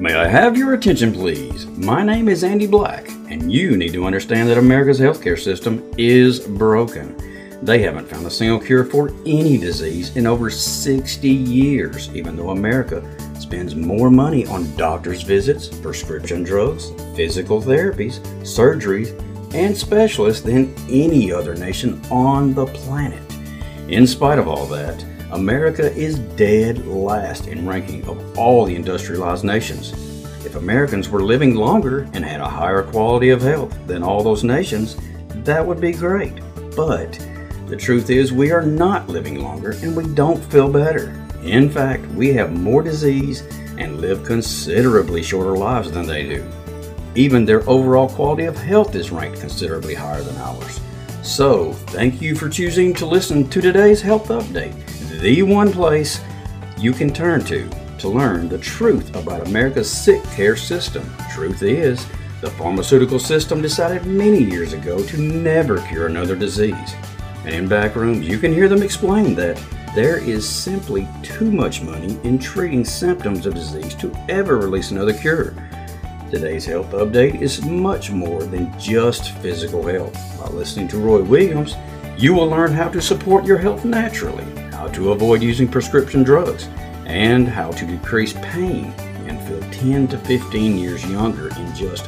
May I have your attention, please? My name is Andy Black, and you need to understand that America's healthcare system is broken. They haven't found a single cure for any disease in over 60 years, even though America spends more money on doctor's visits, prescription drugs, physical therapies, surgeries, and specialists than any other nation on the planet. In spite of all that, America is dead last in ranking of all the industrialized nations. If Americans were living longer and had a higher quality of health than all those nations, that would be great. But the truth is we are not living longer and we don't feel better. In fact, we have more disease and live considerably shorter lives than they do. Even their overall quality of health is ranked considerably higher than ours. So, thank you for choosing to listen to today's Health Update, the one place you can turn to learn the truth about America's sick care system. Truth is, the pharmaceutical system decided many years ago to never cure another disease. And in back rooms, you can hear them explain that there is simply too much money in treating symptoms of disease to ever release another cure. Today's Health Update is much more than just physical health. By listening to Roy Williams, you will learn how to support your health naturally, how to avoid using prescription drugs, and how to decrease pain and feel 10 to 15 years younger in just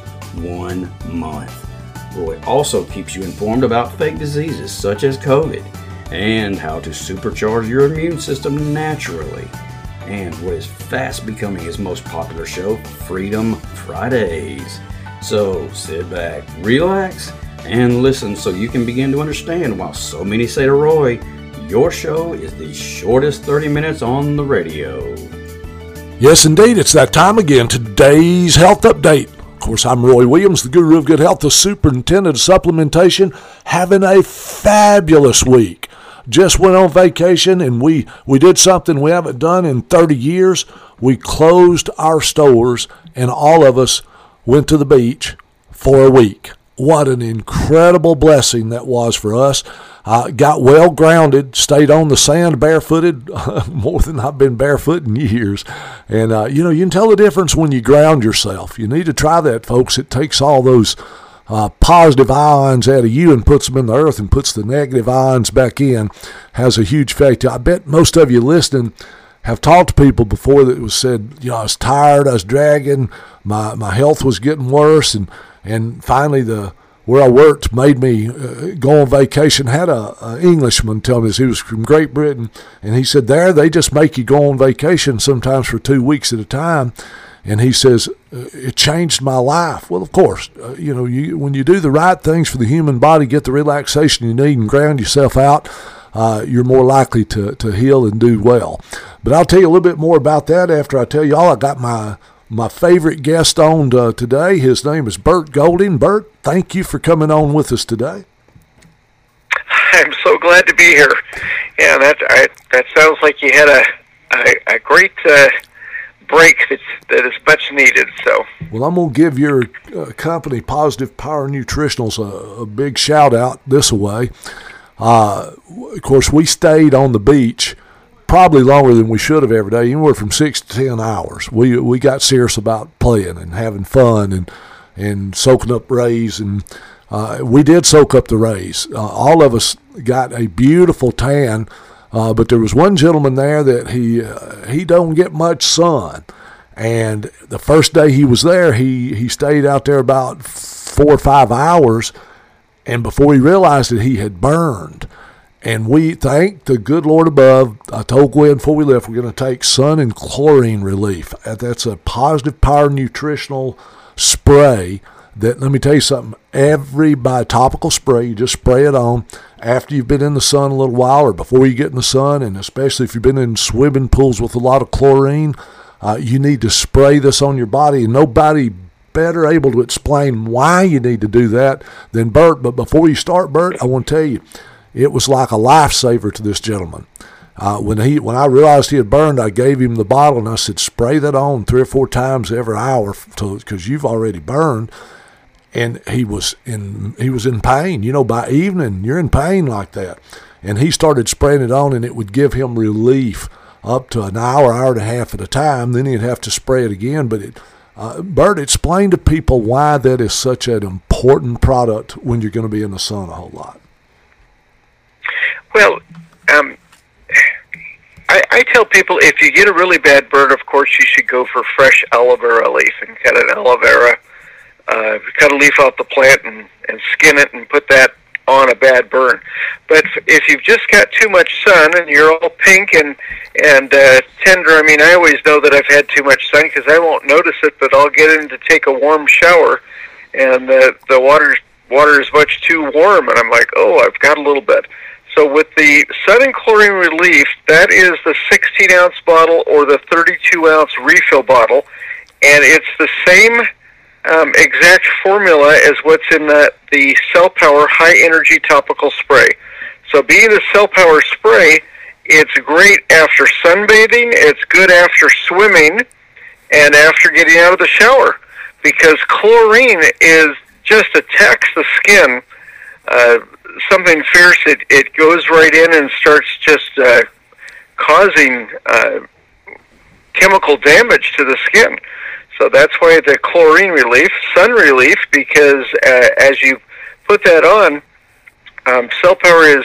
1 month. Roy also keeps you informed about fake diseases such as COVID and how to supercharge your immune system naturally. And what is fast becoming his most popular show, Freedom Fridays. So sit back, relax, and listen so you can begin to understand why so many say to Roy, your show is the shortest 30 minutes on the radio. Yes, indeed. It's that time again. Today's Health Update. Of course, I'm Roy Williams, the guru of good health, the superintendent of supplementation, having a fabulous week. Just went on vacation, and we did something we haven't done in 30 years. We closed our stores, and all of us went to the beach for a week. What an incredible blessing that was for us. Got well grounded, stayed on the sand barefooted, more than I've been barefoot in years. And, you can tell the difference when you ground yourself. You need to try that, folks. It takes all those positive ions out of you and puts them in the earth and puts the negative ions back in. Has a huge effect. I bet most of you listening have talked to people before that was said, I was tired, I was dragging, my health was getting worse, and finally where I worked made me go on vacation. Had a Englishman tell me this. He was from Great Britain, and he said there they just make you go on vacation sometimes for 2 weeks at a time. And he says, it changed my life. Well, of course, when you do the right things for the human body, get the relaxation you need and ground yourself out, you're more likely to heal and do well. But I'll tell you a little bit more about that after I tell you all. I got my favorite guest on today. His name is Bert Golding. Bert, thank you for coming on with us today. I'm so glad to be here. Yeah, that sounds like you had a great break that is much needed. So, well, I'm going to give your company, Positive Power Nutritionals, a big shout out this way. Of course, we stayed on the beach probably longer than we should have every day, anywhere from 6 to 10 hours. We got serious about playing and having fun and soaking up rays, and we did soak up the rays. All of us got a beautiful tan, but there was one gentleman there that he don't get much sun. And the first day he was there, he stayed out there about 4 or 5 hours, and before he realized it, he had burned. And we thank the good Lord above. I told Gwen before we left, we're going to take sun and chlorine relief. That's a Positive Power Nutritional spray that, let me tell you something, by topical spray, you just spray it on after you've been in the sun a little while or before you get in the sun, and especially if you've been in swimming pools with a lot of chlorine, you need to spray this on your body, and nobody better able to explain why you need to do that than Bert. But before you start, Bert, I want to tell you, it was like a lifesaver to this gentleman. When I realized he had burned, I gave him the bottle and I said, spray that on 3 or 4 times every hour because you've already burned. And he was in pain. By evening, you're in pain like that. And he started spraying it on, and it would give him relief up to an hour and a half at a time. Then he'd have to spray it again. But Bert, explain to people why that is such an important product when you're going to be in the sun a whole lot. Well, I tell people if you get a really bad burn, of course you should go for fresh aloe vera leaf and cut an aloe vera, cut a leaf off the plant and skin it and put that on a bad burn. But if you've just got too much sun and you're all pink and tender, I mean, I always know that I've had too much sun because I won't notice it, but I'll get in to take a warm shower and the water is much too warm, and I'm like, oh, I've got a little bit. So with the Sun and Chlorine Relief, that is the 16-ounce bottle or the 32-ounce refill bottle, and it's the same exact formula as what's in the Cell Power High Energy Topical Spray. So being the Cell Power Spray, it's great after sunbathing, it's good after swimming, and after getting out of the shower, because chlorine just attacks the skin, something fierce. It goes right in and starts just causing chemical damage to the skin. So that's why the Chlorine Relief, Sun Relief, because as you put that on, Cell Power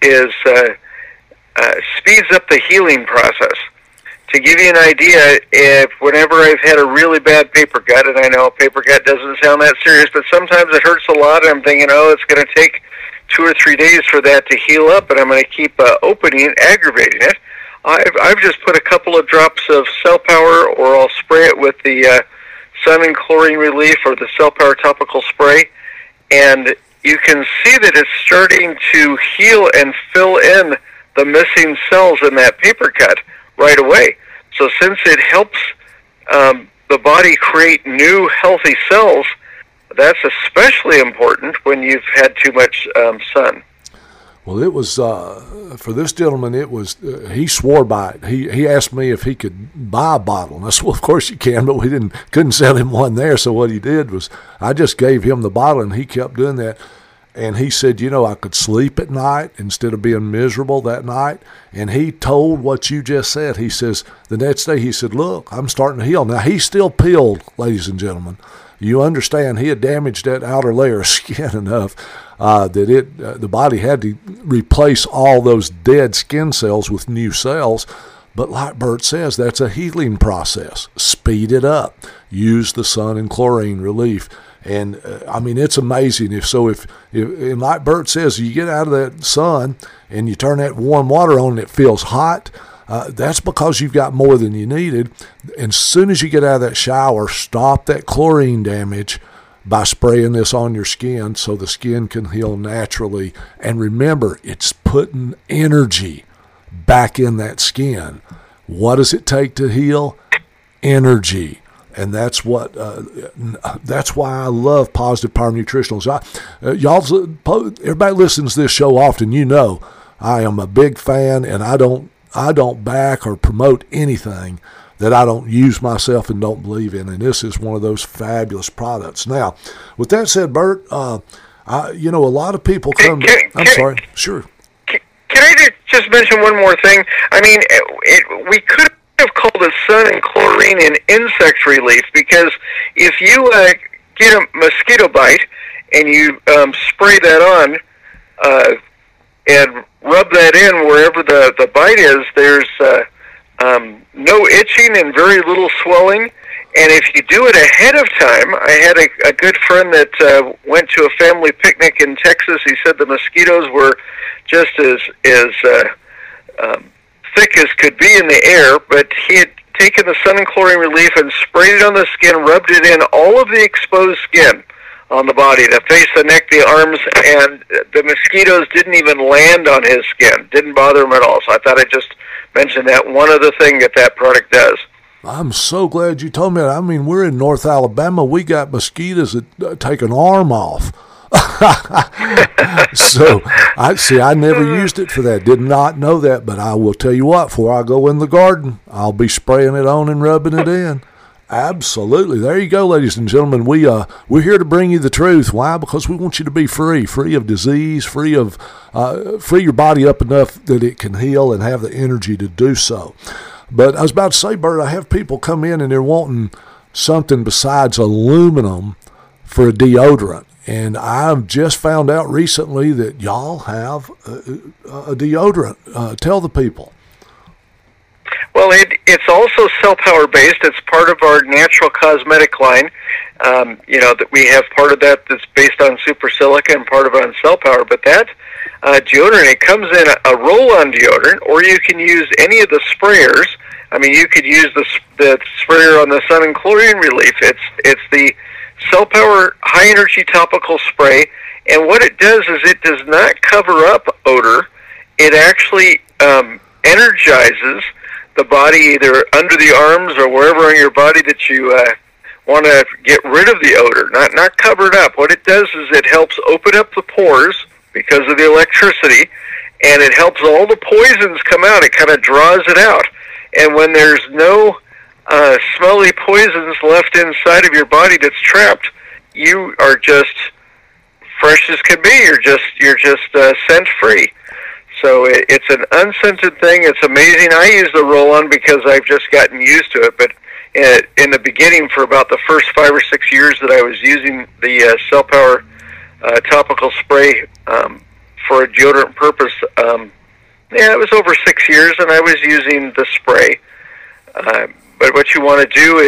speeds up the healing process. To give you an idea, whenever I've had a really bad paper cut, and I know paper cut doesn't sound that serious, but sometimes it hurts a lot, and I'm thinking, oh, it's going to take 2 or 3 days for that to heal up, and I'm going to keep opening and aggravating it. I've just put a couple of drops of Cell Power, or I'll spray it with the Sun and Chlorine Relief or the Cell Power Topical Spray, and you can see that it's starting to heal and fill in the missing cells in that paper cut right away. So since it helps the body create new healthy cells, that's especially important when you've had too much sun. Well, it was, for this gentleman, it was, he swore by it. He asked me if he could buy a bottle. And I said, well, of course you can, but we couldn't sell him one there. So what he did was I just gave him the bottle, and he kept doing that. And he said, I could sleep at night instead of being miserable that night. And he told what you just said. He says, the next day, he said, look, I'm starting to heal. Now, he's still peeled, ladies and gentlemen. You understand, he had damaged that outer layer of skin enough that the body had to replace all those dead skin cells with new cells. But like Bert says, that's a healing process. Speed it up. Use the Sun and Chlorine Relief. And, I mean, it's amazing. If and like Bert says, you get out of that sun and you turn that warm water on and it feels hot, that's because you've got more than you needed. And as soon as you get out of that shower, stop that chlorine damage by spraying this on your skin so the skin can heal naturally. And remember, it's putting energy back in that skin. What does it take to heal? Energy. And that's that's why I love Positive Power Nutritionals. Everybody listens to this show often. I am a big fan, and I don't back or promote anything that I don't use myself and don't believe in. And this is one of those fabulous products. Now, with that said, Bert, a lot of people come. Sure. Can I just mention one more thing? I mean, we could have called it Sun and Chlorine and Insect Relief, because if you get a mosquito bite and you spray that on and rub that in wherever the bite is, there's no itching and very little swelling. And if you do it ahead of time, I had a good friend that went to a family picnic in Texas. He said the mosquitoes were just as thick as could be in the air, but he had taken the Sun and Chlorine Relief and sprayed it on the skin, rubbed it in all of the exposed skin on the body, the face, the neck, the arms, and the mosquitoes didn't even land on his skin. Didn't bother him at all. So I thought I'd just mention that one other thing that product does. I'm so glad you told me that. I mean, we're in North Alabama. We got mosquitoes that take an arm off. So, I never used it for that. Did not know that, but I will tell you what, before I go in the garden, I'll be spraying it on and rubbing it in. Absolutely. There you go, ladies and gentlemen. We're here to bring you the truth. Why? Because we want you to be free of disease, free your body up enough that it can heal and have the energy to do so. But I was about to say, Bert, I have people come in and they're wanting something besides aluminum for a deodorant. And I've just found out recently that y'all have a deodorant. Tell the people. Well, it's also cell power based. It's part of our natural cosmetic line. That we have part of that that's based on super silica and part of it on cell power. But that deodorant, it comes in a roll-on deodorant, or you can use any of the sprayers. I mean, you could use the sprayer on the sun and chlorine relief. It's the cell power high energy topical spray, and what it does is it does not cover up odor. It actually energizes the body either under the arms or wherever on your body that you want to get rid of the odor, not cover it up. What it does is it helps open up the pores because of the electricity, and it helps all the poisons come out. It kind of draws it out. And when there's no smelly poisons left inside of your body that's trapped, you are just fresh as can be. You're just scent free. So it's an unscented thing. It's amazing. I use the roll-on because I've just gotten used to it. But in the beginning, for about the first 5 or 6 years that I was using the Cell Power topical spray for a deodorant purpose, it was over 6 years, and I was using the spray. But what you want to do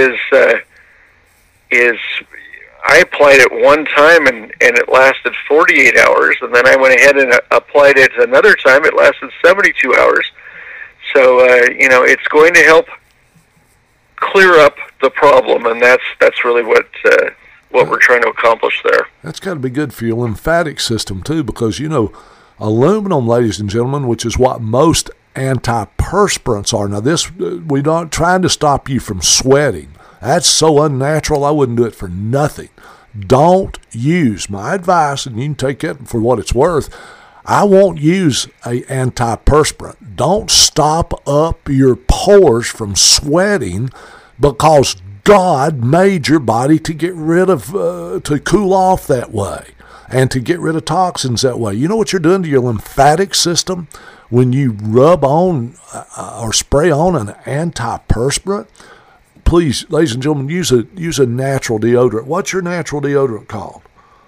is I applied it one time, and it lasted 48 hours, and then I went ahead and applied it another time. It lasted 72 hours. So, it's going to help clear up the problem, and that's really what we're trying to accomplish there. That's got to be good for your lymphatic system, too, because, aluminum, ladies and gentlemen, which is what most antiperspirants are. Now, we're not trying to stop you from sweating. That's so unnatural, I wouldn't do it for nothing. Don't use, my advice, and you can take it for what it's worth, I won't use an antiperspirant. Don't stop up your pores from sweating, because God made your body to get rid of, to cool off that way and to get rid of toxins that way. You know what you're doing to your lymphatic system when you rub on or spray on an antiperspirant? Please, ladies and gentlemen, use a natural deodorant. What's your natural deodorant called?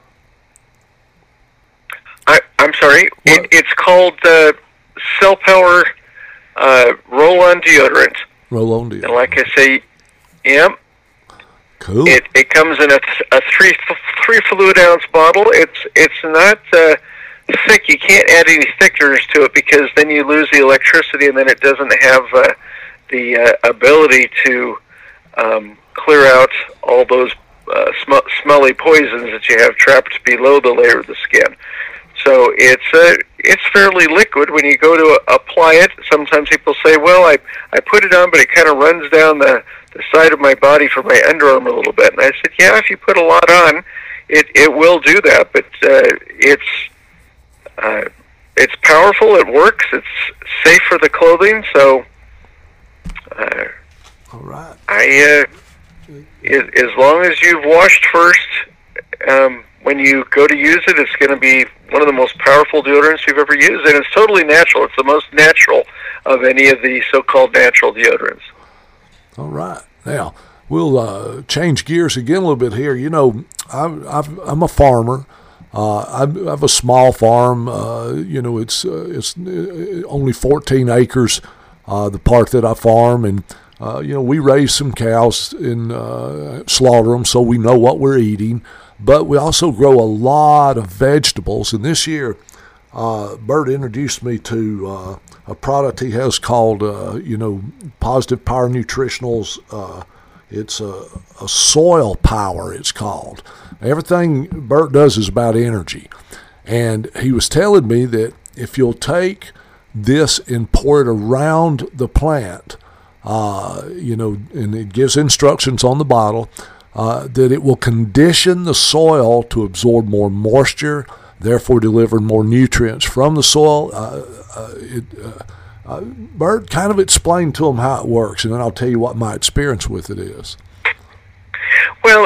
I'm sorry. It's called Cell Power Roll-On Deodorant. Roll-On deodorant. And like I say, yep. Cool. It comes in a 3 fluid ounce bottle. It's not thick. You can't add any thickeners to it, because then you lose the electricity, and then it doesn't have the ability to clear out all those smelly poisons that you have trapped below the layer of the skin. So it's fairly liquid. When you go to apply it, sometimes people say, well, I put it on, but it kind of runs down the side of my body from my underarm a little bit. And I said, yeah, if you put a lot on, it will do that. But it's powerful. It works. It's safe for the clothing. So all right. As long as you've washed first, when you go to use it, it's going to be one of the most powerful deodorants you've ever used, and it's totally natural. It's the most natural of any of the so-called natural deodorants. All right. Now, we'll change gears again a little bit here. I'm a farmer. I have a small farm. It's only 14 acres, the part that I farm, and we raise some cows and slaughter them, so we know what we're eating. But we also grow a lot of vegetables. And this year, Bert introduced me to a product he has called, Positive Power Nutritionals. It's a soil power, it's called. Everything Bert does is about energy. And he was telling me that if you'll take this and pour it around the plant, and it gives instructions on the bottle, that it will condition the soil to absorb more moisture, therefore deliver more nutrients from the soil. Bert, kind of explain to them how it works, and then I'll tell you what my experience with it is. Well,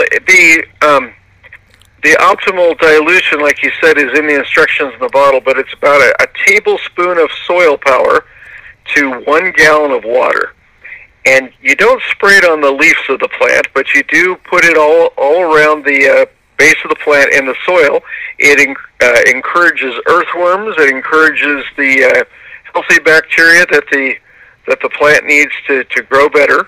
the optimal dilution, like you said, is in the instructions in the bottle, but it's about a tablespoon of soil power to 1 gallon of water. And you don't spray it on the leaves of the plant, but you do put it all around the base of the plant in the soil. It encourages earthworms. It encourages the healthy bacteria that the plant needs to grow better.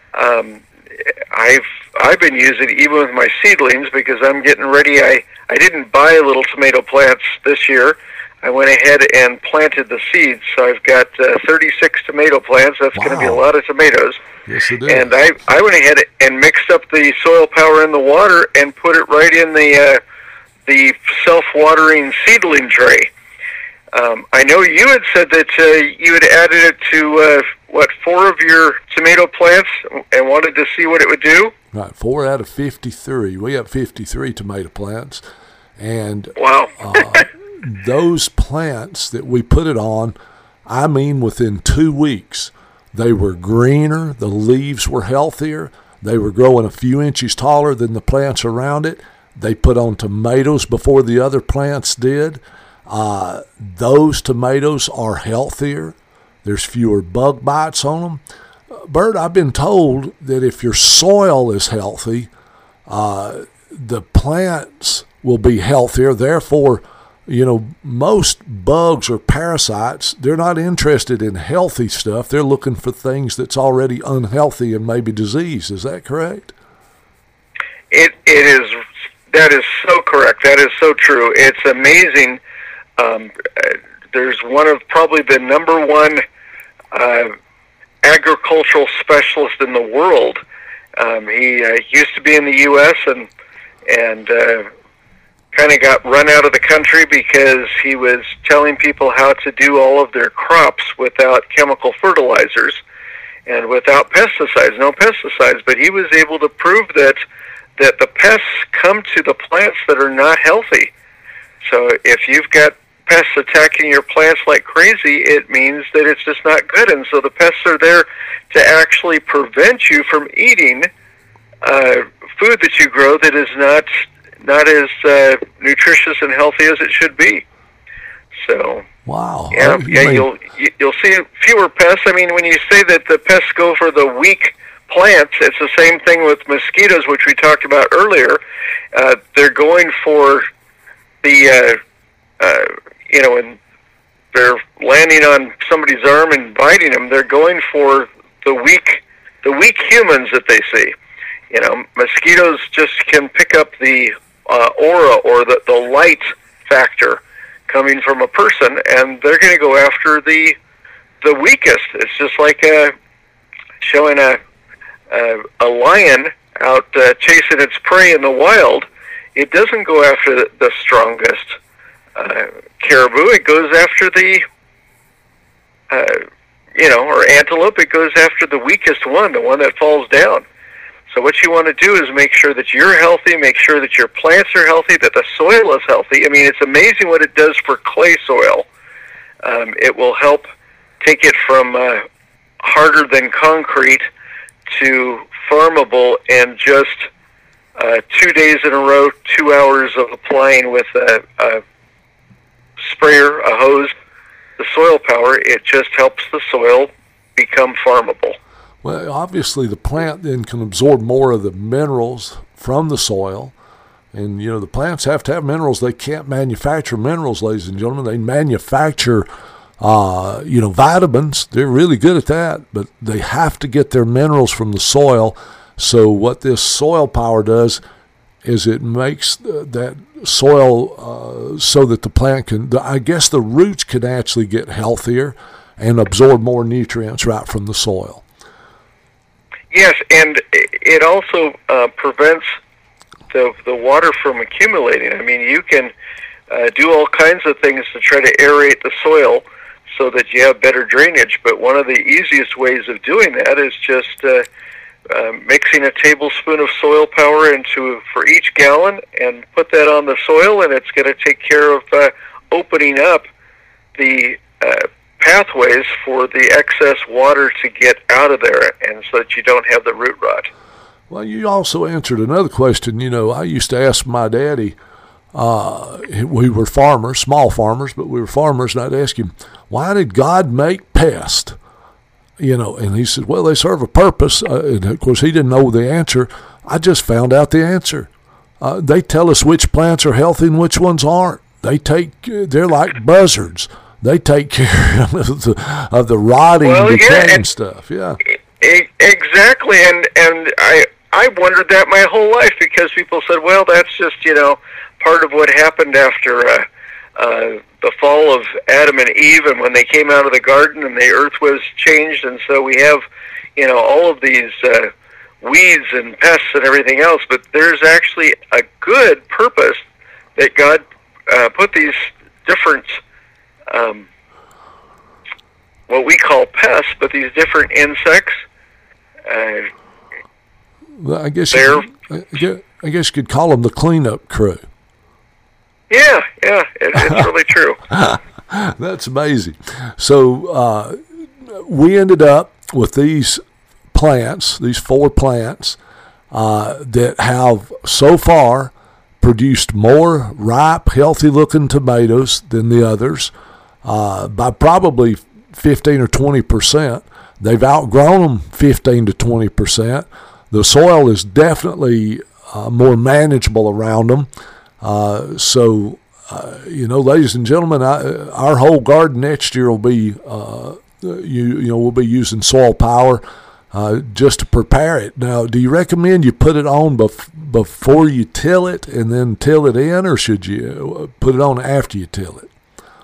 I've been using it even with my seedlings because I'm getting ready. I didn't buy little tomato plants this year. I went ahead and planted the seeds. So I've got 36 tomato plants. That's going to be a lot of tomatoes. Yes, it is. And I went ahead and mixed up the soil power in the water and put it right in the self-watering seedling tray. I know you had said that you had added it to 4 of your tomato plants and wanted to see what it would do? Right, 4 out of 53. We have 53 tomato plants. And wow. Those plants that we put it on, I mean within 2 weeks, they were greener, the leaves were healthier, they were growing a few inches taller than the plants around it. They put on tomatoes before the other plants did. Those tomatoes are healthier. There's fewer bug bites on them. Bert, I've been told that if your soil is healthy, the plants will be healthier. Therefore, most bugs or parasites, they're not interested in healthy stuff. They're looking for things that's already unhealthy and maybe disease. Is that correct? It is. That is so correct. That is so true. It's amazing. There's one of probably the number one agricultural specialist in the world. He used to be in the U.S. and kind of got run out of the country because he was telling people how to do all of their crops without chemical fertilizers and without pesticides, no pesticides. But he was able to prove that the pests come to the plants that are not healthy. So if you've got pests attacking your plants like crazy, it means that it's just not good. And so the pests are there to actually prevent you from eating food that you grow that is not as nutritious and healthy as it should be. So wow, you'll see fewer pests. I mean, when you say that the pests go for the weak plants, it's the same thing with mosquitoes, which we talked about earlier. They're going for the when they're landing on somebody's arm and biting them, they're going for the weak humans that they see. Mosquitoes just can pick up the aura or the light factor coming from a person, and they're going to go after the weakest. It's just like showing a lion out chasing its prey in the wild. It doesn't go after the strongest caribou. It goes after the or antelope. It goes after the weakest one, the one that falls down. So what you want to do is make sure that you're healthy, make sure that your plants are healthy, that the soil is healthy. I mean, it's amazing what it does for clay soil. It will help take it from harder than concrete to farmable in just 2 days in a row, 2 hours of applying with a sprayer, a hose, the soil power. It just helps the soil become farmable. Well, obviously the plant then can absorb more of the minerals from the soil. And, the plants have to have minerals. They can't manufacture minerals, ladies and gentlemen. They manufacture, vitamins. They're really good at that. But they have to get their minerals from the soil. So what this soil power does is it makes that soil so that the plant can, the roots can actually get healthier and absorb more nutrients right from the soil. Yes, and it also prevents the water from accumulating. I mean, you can do all kinds of things to try to aerate the soil so that you have better drainage, but one of the easiest ways of doing that is just mixing a tablespoon of soil power for each gallon and put that on the soil, and it's going to take care of opening up the pathways for the excess water to get out of there, and so that you don't have the root rot. Well, you also answered another question. I used to ask my daddy, we were farmers, small farmers, but we were farmers, and I'd ask him, why did God make pests? And he said, well, they serve a purpose. And of course, he didn't know the answer. I just found out the answer. They tell us which plants are healthy and which ones aren't. They're like buzzards. They take care of the rotting, decaying stuff. Yeah, exactly. And I wondered that my whole life, because people said, well, that's just part of what happened after the fall of Adam and Eve, and when they came out of the garden and the earth was changed, and so we have all of these weeds and pests and everything else. But there's actually a good purpose that God put these different what we call pests, but these different insects. Well, I guess you could call them the cleanup crew. Yeah, it's really true. That's amazing. So we ended up with these plants, these 4 plants, that have so far produced more ripe, healthy-looking tomatoes than the others by probably 15 or 20%. They've outgrown them 15 to 20%. The soil is definitely more manageable around them. So, ladies and gentlemen, our whole garden next year will be, we'll be using soil power just to prepare it. Now, do you recommend you put it on before you till it and then till it in, or should you put it on after you till it?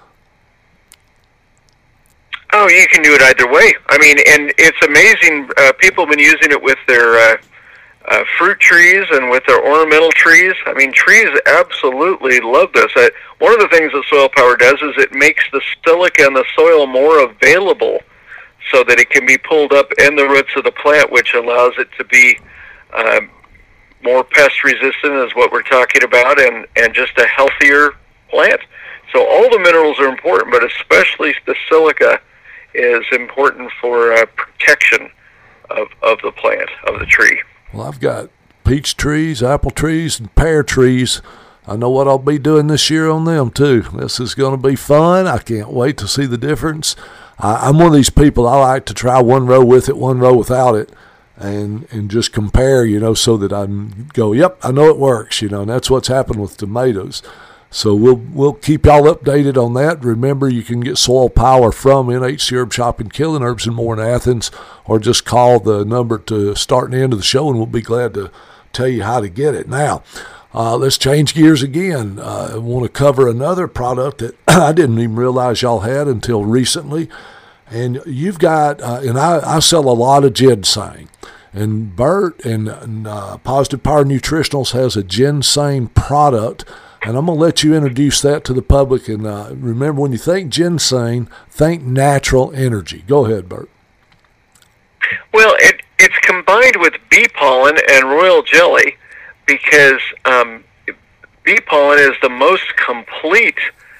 Oh, you can do it either way. I mean, and it's amazing. People have been using it with their fruit trees and with their ornamental trees. I mean, trees absolutely love this. One of the things that soil power does is it makes the silica in the soil more available so that it can be pulled up in the roots of the plant, which allows it to be more pest resistant, is what we're talking about, and just a healthier plant. So all the minerals are important, but especially the silica is important for protection of the plant, of the tree. Well, I've got peach trees, apple trees, and pear trees. I know what I'll be doing this year on them, too. This is going to be fun. I can't wait to see the difference. I'm one of these people, I like to try one row with it, one row without it, and just compare, so that I can go, yep, I know it works, and that's what's happened with tomatoes. So we'll keep y'all updated on that. Remember, you can get soil power from NHC Herb Shop in Killing Herbs and More in Athens, or just call the number to start and end of the show, and we'll be glad to tell you how to get it. Now, let's change gears again. I want to cover another product that I didn't even realize y'all had until recently. And you've got, and I sell a lot of ginseng. And Bert and Positive Power Nutritionals has a ginseng product. And I'm going to let you introduce that to the public. And remember, when you think ginseng, think natural energy. Go ahead, Bert. Well, it's combined with bee pollen and royal jelly, because bee pollen is the most complete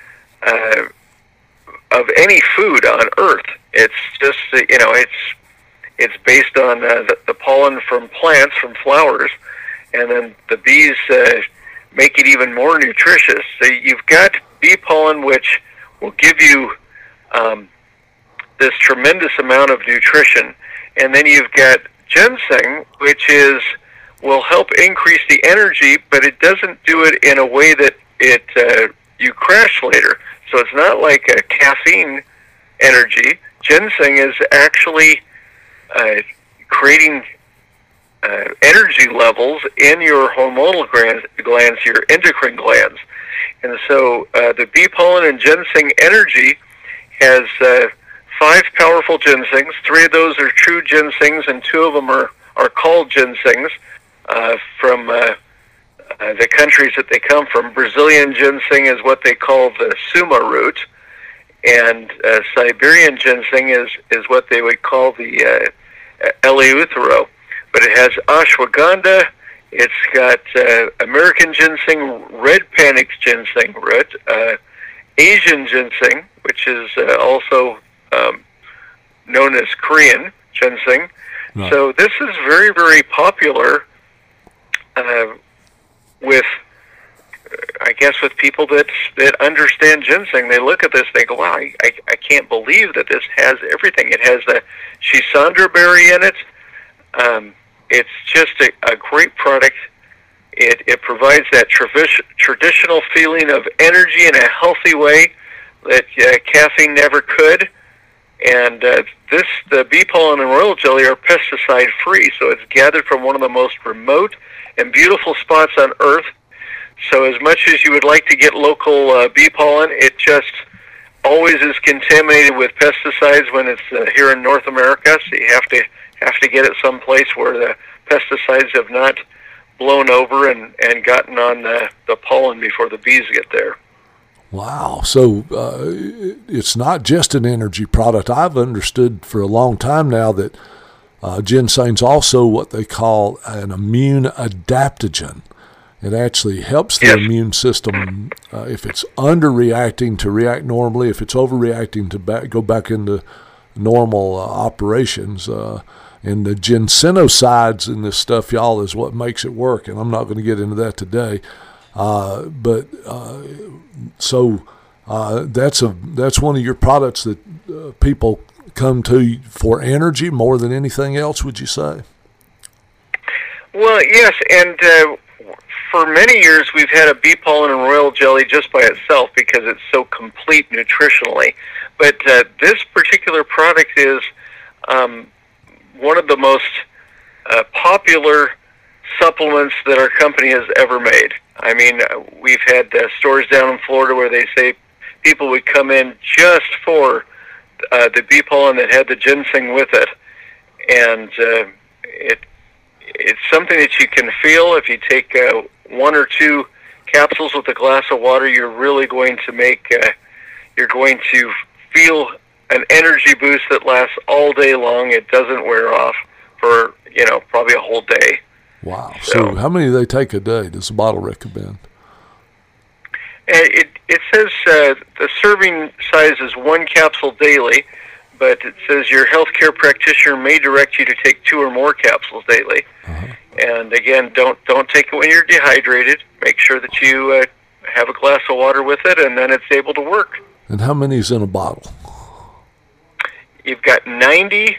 of any food on Earth. It's just, it's based on the pollen from plants, from flowers, and then the bees make it even more nutritious. So you've got bee pollen, which will give you this tremendous amount of nutrition, and then you've got ginseng, which will help increase the energy, but it doesn't do it in a way that you crash later. So it's not like a caffeine energy. Ginseng is actually creating energy levels in your hormonal glands, your endocrine glands. And so the bee pollen and ginseng energy has 5 powerful ginsengs. 3 of those are true ginsengs, and 2 of them are called ginsengs from the countries that they come from. Brazilian ginseng is what they call the suma root, and Siberian ginseng is what they would call the Eleutherol. But it has ashwagandha, it's got American ginseng, red panic ginseng root, Asian ginseng, which is also known as Korean ginseng. Right. So this is very, very popular with, I guess with people that understand ginseng, they look at this, they go, wow, I can't believe that this has everything. It has the Schisandra berry in it. It's just a great product. It provides that traditional feeling of energy in a healthy way that caffeine never could. And the bee pollen and royal jelly are pesticide free, so it's gathered from one of the most remote and beautiful spots on Earth. So as much as you would like to get local bee pollen, it just always is contaminated with pesticides when it's here in North America. So you have to get it someplace where the pesticides have not blown over and gotten on the pollen before the bees get there. Wow. So it's not just an energy product. I've understood for a long time now that ginseng's also what they call an immune adaptogen. It actually helps the immune system, if it's underreacting, to react normally. If it's overreacting, to go back into normal operations. And the ginsenosides in this stuff, y'all, is what makes it work. And I'm not going to get into that today. That's one of your products that people come to for energy more than anything else, would you say? Well, yes, and for many years we've had a bee pollen and royal jelly just by itself because it's so complete nutritionally. But this particular product is one of the most popular supplements that our company has ever made. I mean, we've had stores down in Florida where they say people would come in just for the bee pollen that had the ginseng with it. And it's something that you can feel. If you take 1 or 2 capsules with a glass of water, you're really going to you're going to feel an energy boost that lasts all day long. It doesn't wear off for, probably a whole day. Wow. So how many do they take a day? Does the bottle recommend? It says the serving size is 1 capsule daily, but it says your healthcare practitioner may direct you to take 2 or more capsules daily. Uh-huh. And again, don't take it when you're dehydrated. Make sure that you have a glass of water with it, and then it's able to work. And how many is in a bottle? You've got 90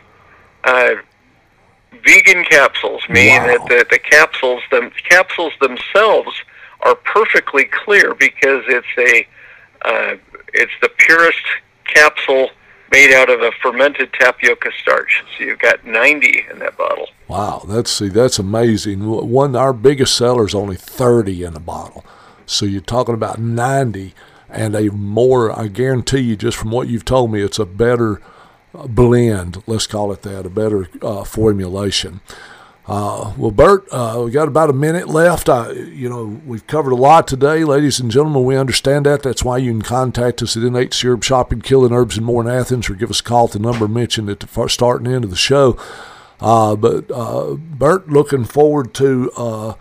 vegan capsules, meaning that the capsules themselves are perfectly clear because it's the purest capsule made out of a fermented tapioca starch. So you've got 90 in that bottle. Wow, that's amazing. Our biggest seller is only 30 in a bottle. So you're talking about 90 and I guarantee you, just from what you've told me, it's a better blend, let's call it that, a better formulation. Well, Bert, we got about a minute left. We've covered a lot today, ladies and gentlemen. We understand that. That's why you can contact us at NH Herb Shopping, Killing Herbs and More in Athens, or give us a call at the number mentioned at the start and end of the show. But Bert, looking forward to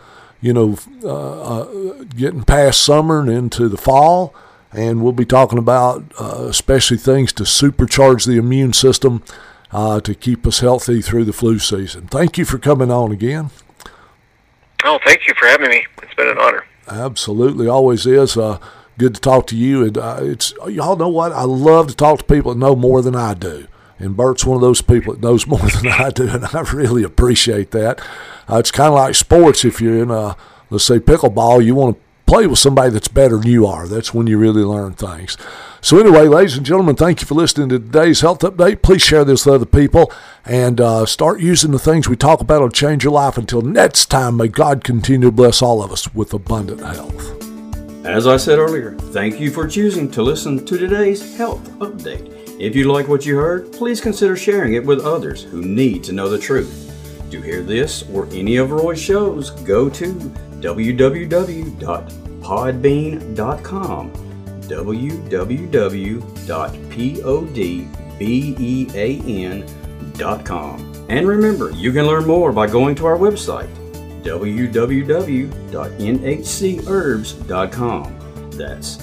getting past summer and into the fall. And we'll be talking about especially things to supercharge the immune system to keep us healthy through the flu season. Thank you for coming on again. Oh, thank you for having me. It's been an honor. Absolutely, always is. Good to talk to you. And y'all know what? I love to talk to people that know more than I do. And Bert's one of those people that knows more than I do, and I really appreciate that. It's kind of like sports. If you're in, let's say, pickleball, you want to play with somebody that's better than you are. That's when you really learn things. So anyway, ladies and gentlemen, thank you for listening to today's Health Update. Please share this with other people and start using the things we talk about. It'll change your life. Until next time, may God continue to bless all of us with abundant health. As I said earlier, thank you for choosing to listen to today's Health Update. If you like what you heard, please consider sharing it with others who need to know the truth. To hear this or any of Roy's shows, go to www.podbean.com, www.podbean.com. And remember, you can learn more by going to our website, www.nhcherbs.com. That's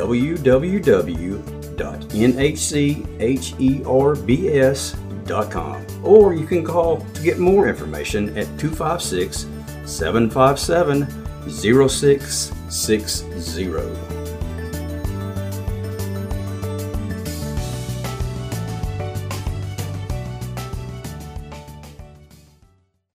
www.nhcherbs.com. Or you can call to get more information at 256-757-06 888-888-8860.